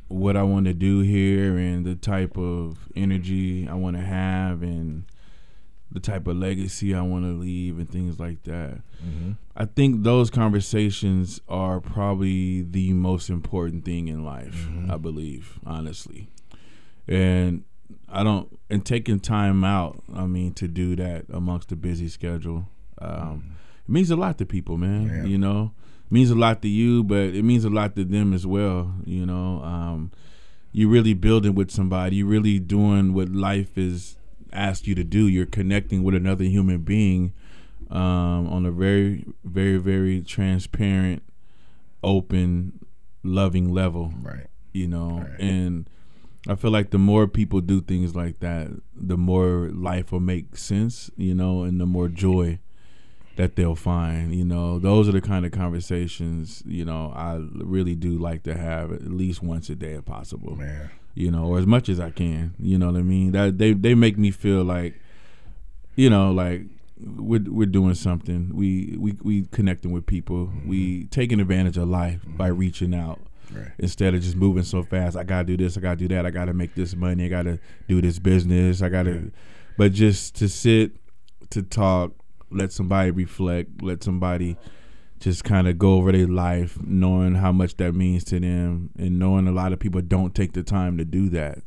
what I want to do here and the type of energy I want to have and the type of legacy I want to leave and things like that. Mm-hmm. I think those conversations are probably the most important thing in life, Mm-hmm. I believe, honestly. And taking time out, to do that amongst a busy schedule, it means a lot to people, man. Yeah. You know, it means a lot to you, but it means a lot to them as well. You know, you're really building with somebody. You're really doing what life is asked you to do. You're connecting with another human being on a very, very, very transparent, open, loving level. Right. You know, Right. and I feel like the more people do things like that, the more life will make sense, you know, and the more joy that they'll find. You know, those are the kind of conversations, you know, I really do like to have at least once a day if possible. Man. You know, or as much as I can. You know what I mean? That they make me feel like, you know, like we're doing something. We connecting with people. Mm-hmm. We taking advantage of life by reaching out. Right. Instead of just moving so fast, I gotta do this, I gotta do that, I gotta make this money, I gotta do this business, but just to sit, to talk, let somebody reflect, let somebody just kind of go over their life, knowing how much that means to them, and knowing a lot of people don't take the time to do that,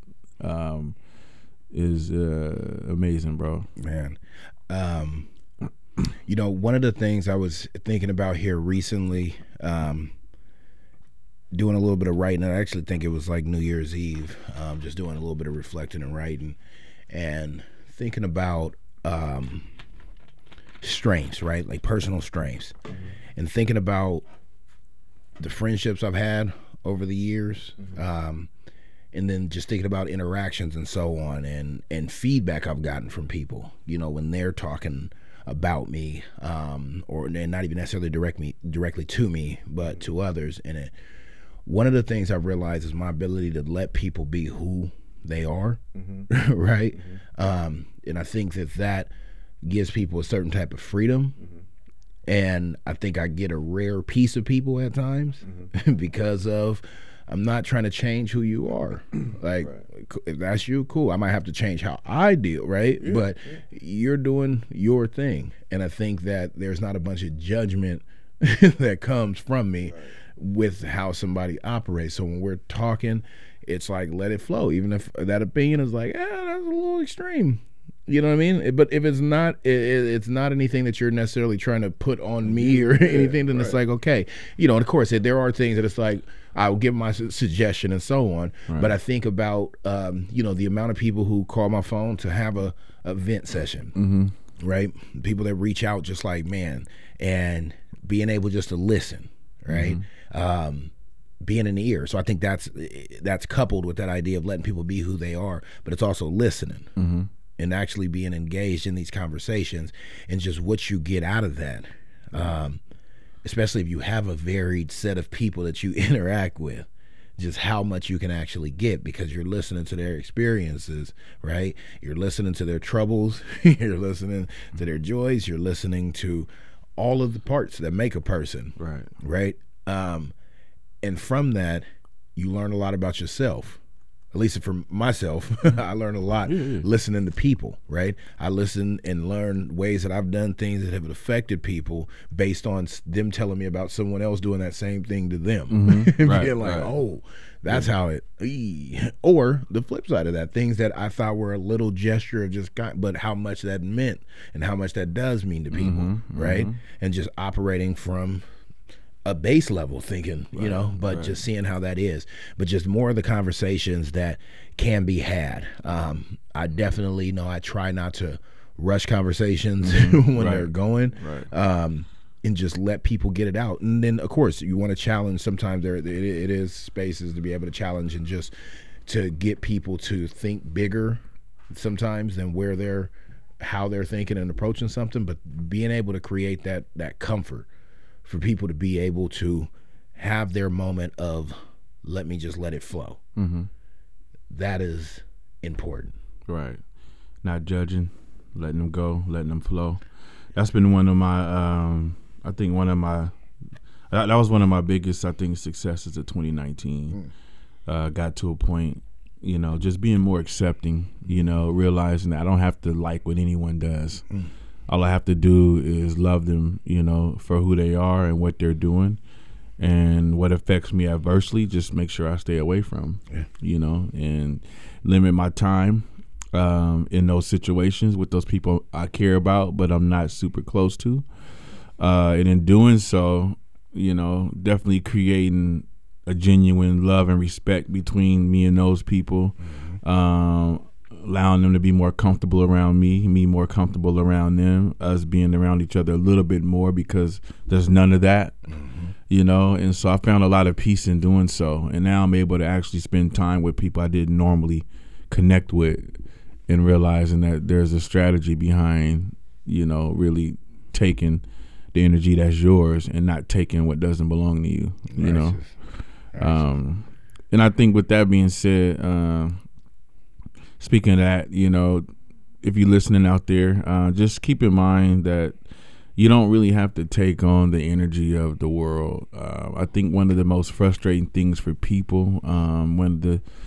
is amazing, bro. Man. You know, one of the things I was thinking about here recently, doing a little bit of writing, and I actually think it was like New Year's Eve, just doing a little bit of reflecting and writing and thinking about strengths, right? Like personal strengths, and thinking about the friendships I've had over the years, and then just thinking about interactions and so on, and feedback I've gotten from people, you know, when they're talking about me, or not even necessarily directly to me, but to others. And one of the things I've realized is my ability to let people be who they are, right? And I think that gives people a certain type of freedom. And I think I get a rare piece of people at times because of, I'm not trying to change who you are. Like, if that's you, cool. I might have to change how I deal, right? But you're doing your thing. And I think that there's not a bunch of judgment that comes from me with how somebody operates. So when we're talking, it's like, let it flow. Even if that opinion is like, that's a little extreme. You know what I mean? But if it's not, it's not anything that you're necessarily trying to put on me or anything, then it's like, okay. You know, and of course, there are things that it's like, I'll give my suggestion and so on. Right. But I think about, you know, the amount of people who call my phone to have a vent session, right? People that reach out just like, man, and being able just to listen, right? Being an ear. So I think that's coupled with that idea of letting people be who they are, but it's also listening and actually being engaged in these conversations and just what you get out of that. Especially if you have a varied set of people that you interact with, just how much you can actually get because you're listening to their experiences, right? You're listening to their troubles, you're listening to their joys, you're listening to all of the parts that make a person, right? And from that, you learn a lot about yourself. At least for myself, I learn a lot listening to people, right? I listen and learn ways that I've done things that have affected people based on them telling me about someone else doing that same thing to them. And being like, oh, that's how it, or the flip side of that, things that I thought were a little gesture of just, but how much that meant and how much that does mean to people, right? And just operating from a base level thinking, you know, but just seeing how that is, but just more of the conversations that can be had. I definitely know I try not to rush conversations when they're going, and just let people get it out. And then of course you want to challenge. Sometimes it is spaces to be able to challenge and just to get people to think bigger sometimes than how they're thinking and approaching something, but being able to create that comfort for people to be able to have their moment of, let me just let it flow. That is important. Right. Not judging, letting them go, letting them flow. That's been one of my, that was one of my biggest, I think, successes of 2019. got to a point, just being more accepting, realizing that I don't have to like what anyone does. All I have to do is love them, for who they are and what they're doing. And what affects me adversely, just make sure I stay away from, and limit my time in those situations with those people I care about, but I'm not super close to. And in doing so, definitely creating a genuine love and respect between me and those people, allowing them to be more comfortable around me more comfortable around them, us being around each other a little bit more because there's none of that. And so I found a lot of peace in doing so. And now I'm able to actually spend time with people I didn't normally connect with, and realizing that there's a strategy behind, really taking the energy that's yours and not taking what doesn't belong to you, And I think with that being said, speaking of that, if you're listening out there, just keep in mind that you don't really have to take on the energy of the world. I think one of the most frustrating things for people, one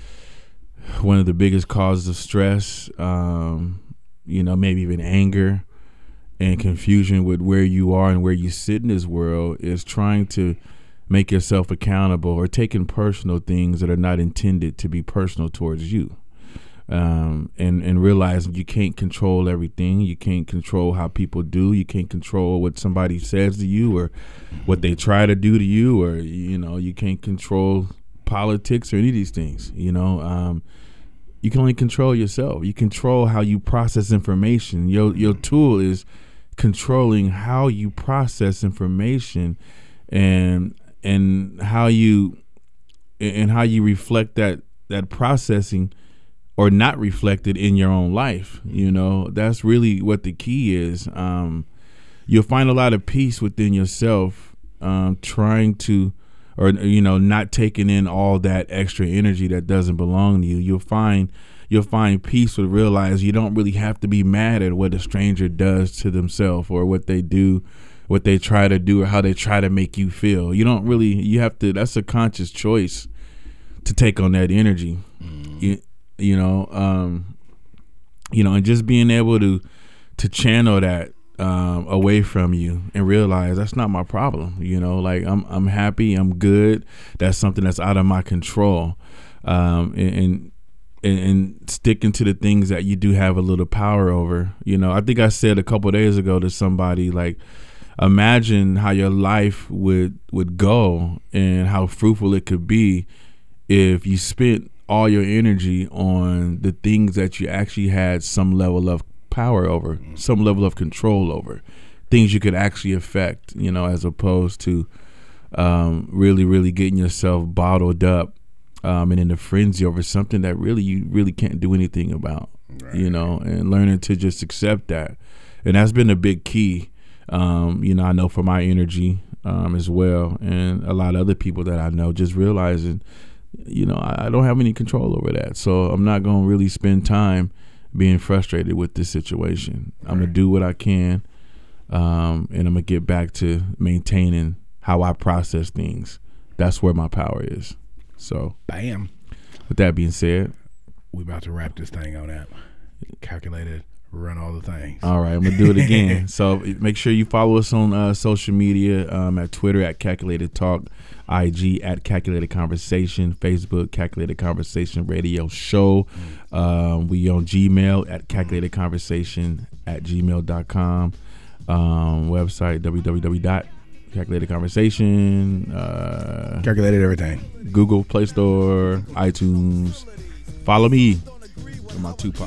of the biggest causes of stress, maybe even anger and confusion with where you are and where you sit in this world, is trying to make yourself accountable or taking personal things that are not intended to be personal towards you. And realizing you can't control everything. You can't control how people do. You can't control what somebody says to you or what they try to do to you, or, you can't control politics or any of these things. You can only control yourself. You control how you process information. Your tool is controlling how you process information and how you reflect that processing or not reflected in your own life. That's really what the key is. You'll find a lot of peace within yourself, trying to, or, not taking in all that extra energy that doesn't belong to you. You'll find peace with realize you don't really have to be mad at what a stranger does to themselves or what they do, what they try to do, or how they try to make you feel. You have to, that's a conscious choice to take on that energy. And just being able to channel that away from you and realize that's not my problem. Like I'm happy, I'm good. That's something that's out of my control. And sticking to the things that you do have a little power over. I think I said a couple of days ago to somebody, like, imagine how your life would go and how fruitful it could be if you spent all your energy on the things that you actually had some level of power over, some level of control over, things you could actually affect, as opposed to really, really getting yourself bottled up and in a frenzy over something that you really can't do anything about, right. And learning to just accept that. And that's been a big key, I know for my energy as well, and a lot of other people that I know, just realizing, I don't have any control over that. So I'm not going to really spend time being frustrated with this situation. Right. I'm going to do what I can, and I'm going to get back to maintaining how I process things. That's where my power is. So, bam. With that being said, we about to wrap this thing on that. Calculated, run all the things. All right, I'm going to do it again. So make sure you follow us on social media, at Twitter at Calculated Talk, IG at Calculated Conversation, Facebook Calculated Conversation Radio Show. We on Gmail at Calculated Conversation at gmail.com. Website www.Calculated Conversation. Calculated everything. Google Play Store, iTunes. Follow me with my Tupac.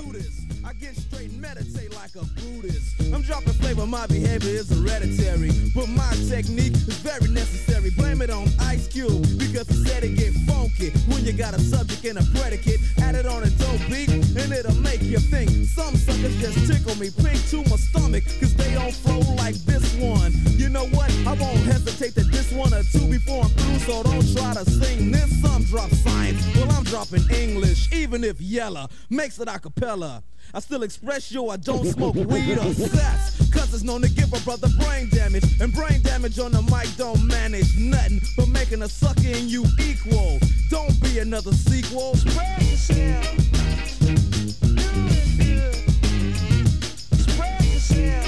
I'm dropping flavor, my behavior is hereditary, but my technique is very necessary. Blame it on Ice Cube, because he said it get funky when you got a subject and a predicate. Add it on a dope beat, and it'll make you think. Some suckers just tickle me pink to my stomach, cause they don't flow like this one. You know what? I won't hesitate to diss one or two before I'm through, so don't try to sing this. Some drop science, well I'm dropping English, even if Yella makes it a cappella. I still express I don't smoke weed or sex, cause it's known to give a brother brain damage. And brain damage on the mic don't manage nothing but making a sucker in you equal. Don't be another sequel. Spread yourself. Spread yourself.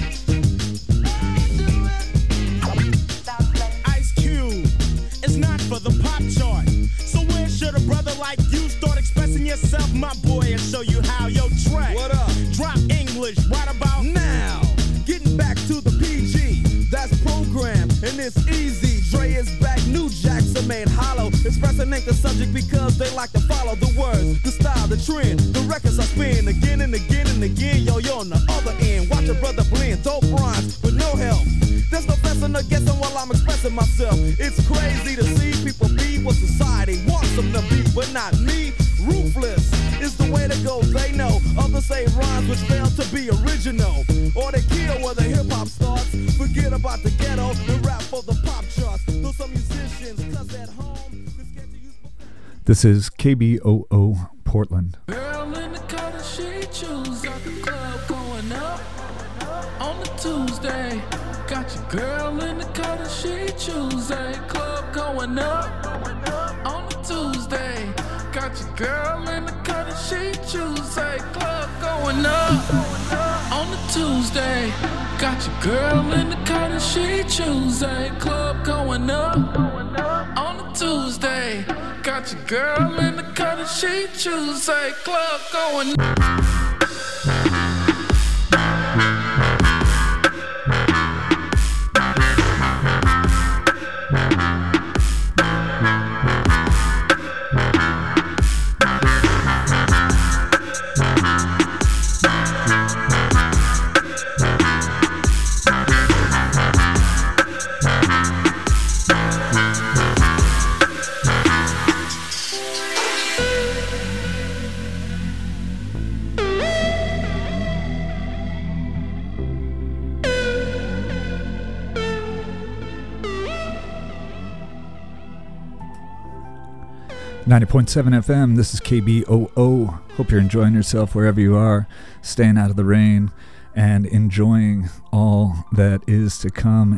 Ice Cube is not for the pop chart. So where should a brother like you start expressing yourself, my boy, and show you how? Yo, track. What up? Drop English right about now. Getting back to the PG, that's programmed and it's easy. Dre is back, new jacks are made hollow. Expressing ain't the subject because they like to follow the words, the style, the trend. The records I spin again and again and again. Yo, you're on the other end. Watch a brother blend dope rhymes with no help. There's no guessing or guessing while I'm expressing myself. It's crazy to see people be what society wants them to be, but not me. Ruthless is the way to go, they know. Others say rhymes which fail to be original, or they kill where the hip-hop starts. Forget about the ghetto and rap for the pop charts. Though some musicians, cause at home, this is KBOO Portland. Girl in the color she choose at the club going up on the Tuesday. Got your girl in the color she choose a club going up on the Tuesday. Got your girl in the color she choose a club going up on the Tuesday. Got your girl in the color she choose a club going up on the Tuesday. Got your girl in the color she choose a club going up. 90.7 FM, this is KBOO. Hope you're enjoying yourself wherever you are, staying out of the rain, and enjoying all that is to come